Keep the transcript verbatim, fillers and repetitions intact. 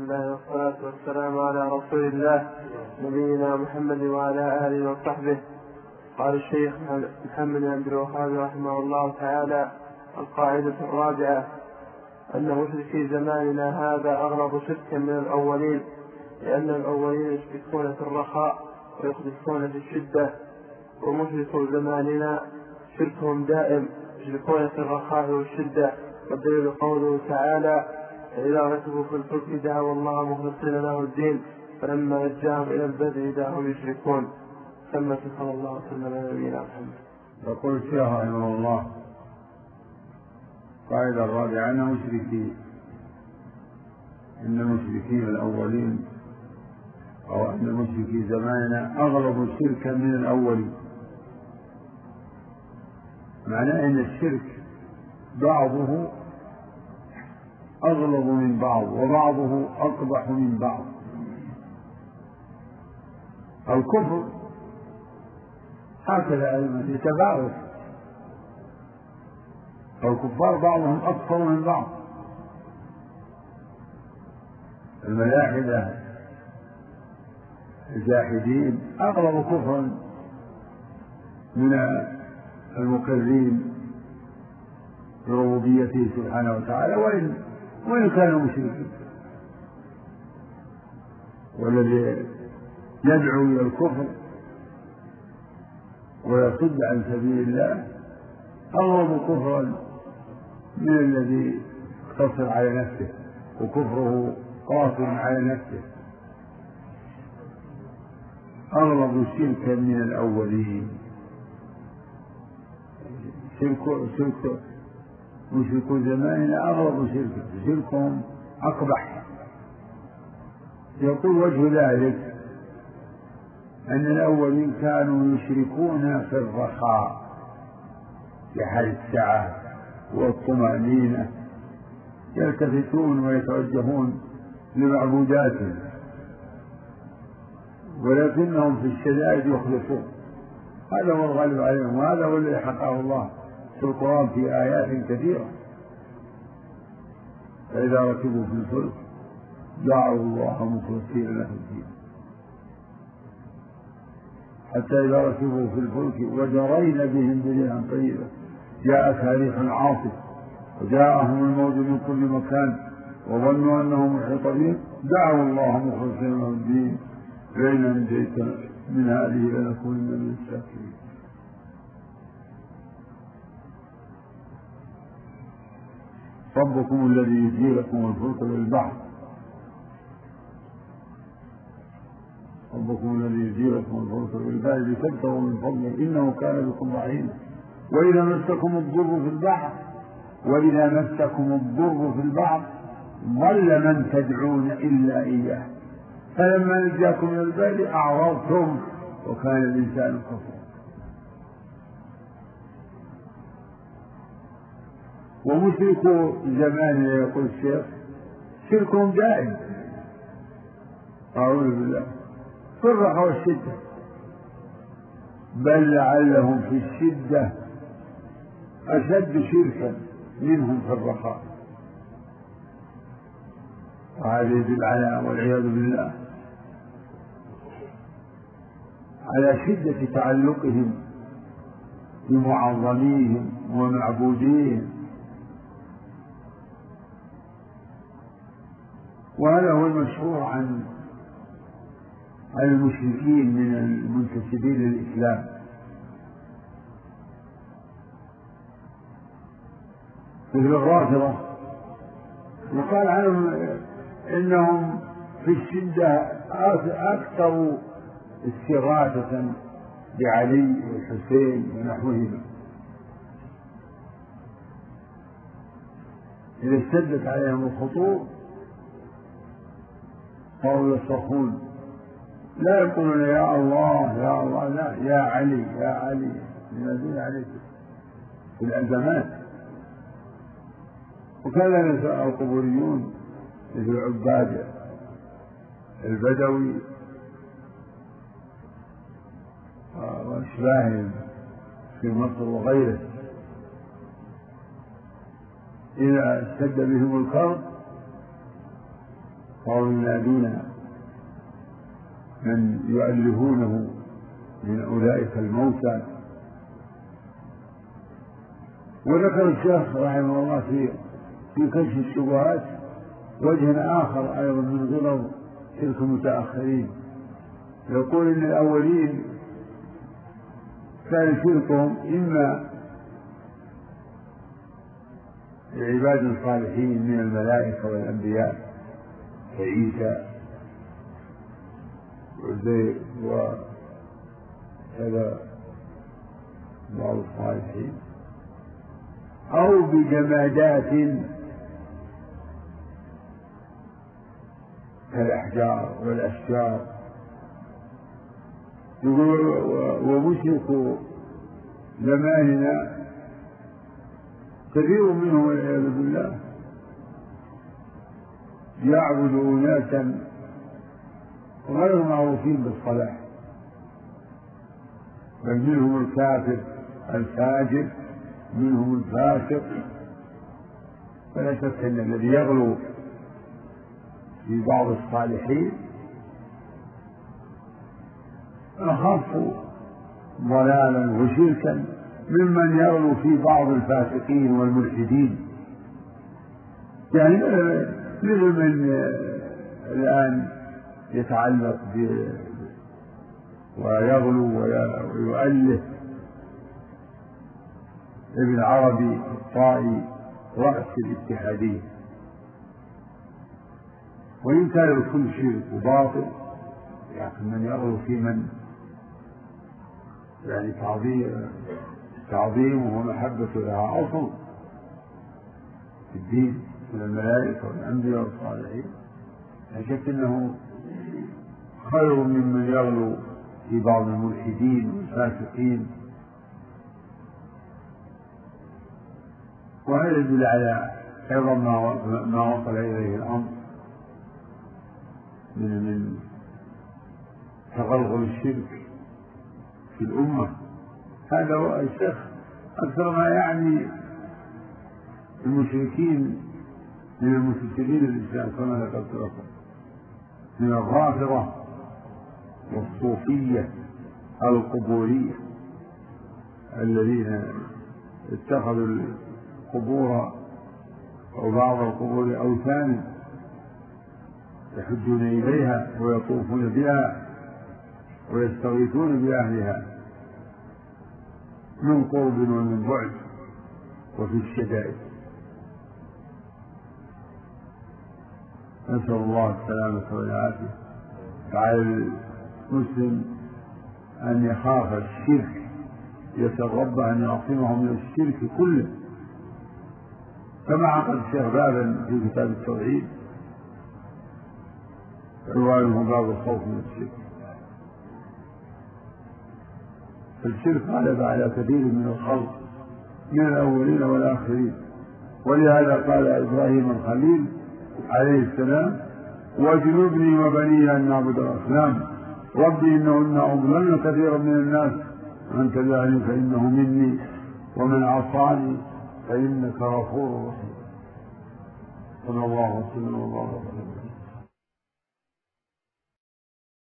الله والصلاة والسلام على رسول الله نبينا محمد وعلى آله وصحبه. قال الشيخ محمد بن عبد الوهاب رحمه الله تعالى: القاعدة الرابعة أن مشركي زماننا هذا أغلب شركا من الأولين، لأن الأولين يشركون في الرخاء ويخلصون في الشدة، ومشركو زماننا شركهم دائم يشركون في الرخاء والشدة. والدليل قوله تعالى: إذا ركبوا في الفلك دعوا الله مخلصين له الدين فلما نجاهم إلى البر إذا هم يشركون. ثم صلى الله وسلم على نبينا محمد. يقول الشيخ رحمه الله: القاعدة الرابعة أن مشركي إن المشركين الأولين أو أن مشركي زماننا أغلب شركا من الأولين. معناه أن الشرك بعضه أغلظ من بعض وبعضه أقبح من بعض. الكفر هكذا يتفاوت، الكفار بعضهم أكثر من بعض. الملاحدة الجاحدين أغلب كفرا من المكذبين بربوبيته سبحانه وتعالى وإن وإن كانوا مشركين. والذي يدعو إلى الكفر ويصد عن سبيل الله أغلب كفرا من الذي اقتصر على نفسه وكفره قاصر على نفسه. أغلب شركا من الأولين. شرك شرك مشركو زماننا أغلب شركا، شركهم أقبح. يقول وجه ذلك أن الأولين كانوا يشركون في الرخاء في حال السعة والطمأنينة، يلتفتون ويتوجهون لمعبوداتهم، ولكنهم في الشدائد يخلصون. هذا هو الغالب عليهم، وهذا هو الذي حقه الله في القرآن في آيات كثيرة. فإذا ركبوا في الفلك دعوا الله مخلصين له الدين، حتى إذا ركبوا في الفلك وجرين بهم بريح طيبة جاءتها ريح عاصف وجاءهم الموج من كل مكان وظنوا أنهم محيط بهم دعوا الله مخلصين له الدين لئن أنجيتنا من هذه لنكونن من الشاكرين. ربكم الذي يجري لكم الفلك بالبحر ربكم الذي يجري لكم الفلك بالبحر لتبتغوا من فضله إنه كان بكم رحيما. وإذا مسكم الضر في البحر وإذا مسكم الضر في البحر ضل من تدعون إلا إياه فلما نجاكم من البر أعرضتم وكان الإنسان كفورا. ومشركو زماننا يقول الشيخ شركهم دائم، أعوذ بالله، في الرخاء والشدة، بل لعلهم في الشدة أشد شركا منهم في الرخاء. وهذا يدل على والعياذ بالله على شدة تعلقهم بمعظميهم ومعبوديهم. وهذا هو المشهور عن عن المشركين من المنتسبين للإسلام، مثل الرافضة، وقال عنهم إنهم في الشدة أكثر استغاثة بعلي والحسين ونحوهما. إذا اشتدت عليهم الخطور قالوا يصرخون، لا يقولون يا الله يا الله، لا، يا علي يا علي، ينادون عليك في الأزمات. وكان القبوريون مثل عباد البدوي وأشباههم في مصر وغيره إذا اشتد بهم الكرب صاروا ينادون من يؤلهونه من أولئك الموتى. وذكر الشيخ رحمه الله في في كشف الشبهات وجه آخر أيضا من غلظ تلك المتأخرين، يقول إن الأولين كان شركهم إما العباد الصالحين من الملائكة والأنبياء كعيسى وزيد وكذا بعض الصالحين، أو بجمادات كالأحجار والأشجار. ومشركوا زماننا كثير منهم والعياذ بالله يعبد أناسا غير معروفين بالصلاح، بل منهم الكافر الفاجر، منهم الفاسق. فلا شك أن الذي يغلو في بعض الصالحين أخف ضلالا وشركا ممن يغلو في بعض الفاسقين والملحدين. يعني مثل من الآن يتعلق ب ويغلو ويؤله ابن عربي الطائي رأس الاتحادية، وإن كان بكل شرك وباطل، لكن من يغلو في من يعني تعظيم تعظيمه ومحبة لها أصل في الدين من الملائكة والأنبياء والصالحين، لا شك أنه خير ممن يغلو في بعض الملحدين والفاسقين. وهذا يدل على أيضا ما وصل إليه الأمر من من تغلغل الشرك في الأمة. هذا هو الشيخ أكثر ما يعني المشركين من المسلمين الإسلام كما ذكرت لكم من الرافضة والصوفية القبورية الذين اتخذوا القبور أو بعض القبور أوثانا يحجون إليها ويطوفون بها ويستغيثون بأهلها من قرب ومن بعد وفي الشدائد. نسأل الله السلامة والعافية. فعلى المسلم أن يخاف الشرك، يسأل ربه أن يعصمه من الشرك كله، كما عقد الشيخ بابا في كتاب التوحيد عنوانه باب الخوف من الشرك. فالشرك غلب على كثير من الخلق من الأولين والآخرين، ولهذا قال إبراهيم الخليل عليه السلام: واجنبني وبني أن نعبد الأصنام ربي إنهن أضللن كثيرا من الناس من تبعني فإنه مني ومن عصاني فإنك غفور رحيم. صلى الله وسلم وبارك عليه.